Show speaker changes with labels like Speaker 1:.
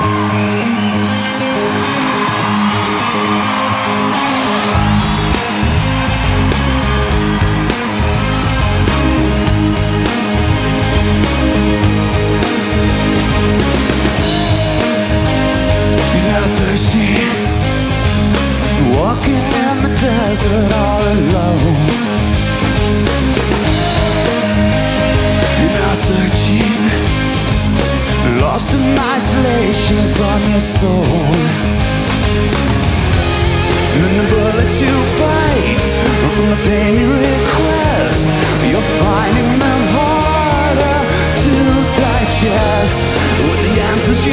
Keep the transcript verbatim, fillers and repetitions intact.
Speaker 1: Walking in the desert all alone. You're now searching, lost in isolation from your soul. And the bullets you bite, from the pain you request, you're finding them harder to digest. With the answers